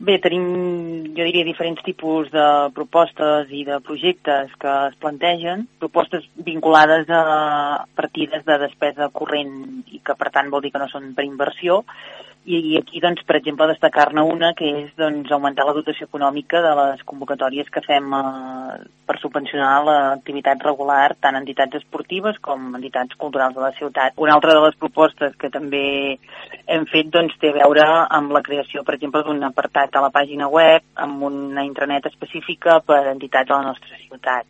Bé, tenim, jo diria, diferents tipus de propostes i de projectes que es plantegen, propostes vinculades a partides de despesa corrent i que, per tant, vol dir que no són per inversió, i aquí, doncs, per exemple, destacar-ne una que és doncs, augmentar la dotació econòmica de les convocatòries que fem per subvencionar l'activitat regular, tant entitats esportives com entitats culturals de la ciutat. Una altra de les propostes que també hem fet doncs, té a veure amb la creació, per exemple, d'un apartat a la pàgina web amb una intranet específica per a entitats de la nostra ciutat.